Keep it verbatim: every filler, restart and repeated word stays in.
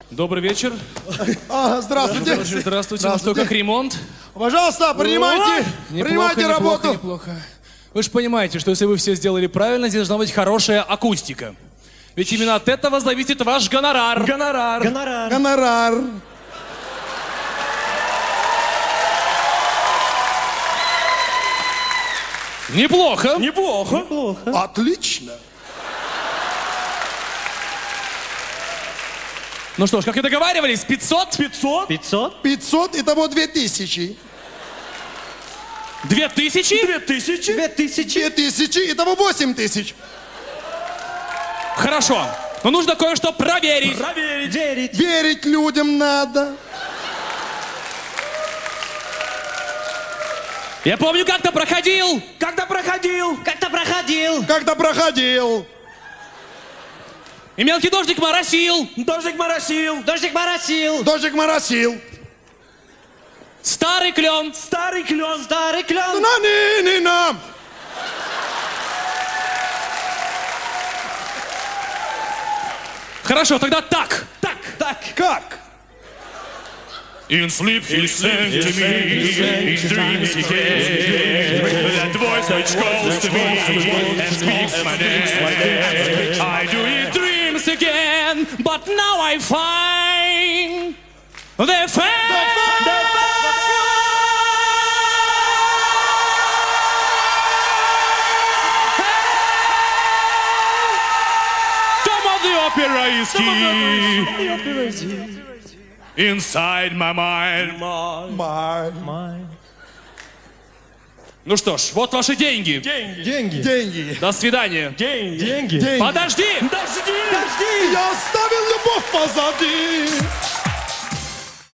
Добрый вечер. А, здравствуйте. Здравствуйте. Здравствуйте. Здравствуйте. Ну что, как ремонт? Пожалуйста, принимайте, Неплохо, принимайте неплохо, работу. Неплохо. Вы же понимаете, что если вы все сделали правильно, здесь должна быть хорошая акустика. Ведь именно от этого зависит ваш гонорар. Гонорар. Гонорар. Гонорар. Неплохо. Неплохо. Неплохо. Отлично. Ну что ж, как и договаривались, пятьсот? пятьсот? пятьсот? пятьсот, итого две тысячи. Две тысячи? Две тысячи? Две тысячи? Две тысячи, итого восемь тысяч. Хорошо. Но нужно кое-что проверить. Проверить. Верить. Верить людям надо. Я помню, как-то проходил. Когда проходил? Как-то проходил. Когда проходил. И мелкий дождик моросил. Дождик моросил. Дождик моросил. Дождик моросил. Старый клен. Старый клен. Старый клен. На ни ни нам. Хорошо, тогда так. Так. Так. Как? In sleep he sang to me, in dreams he came, that voice which calls to me and speaks my name. I do in dreams again, but now I find the fact. Opera is key. Inside my mind. Май. Ну что ж, вот ваши деньги. Деньги. Деньги. Деньги. До свидания. Деньги. Деньги. Деньги. Подожди! Дожди. Дожди. Я оставил любовь позади.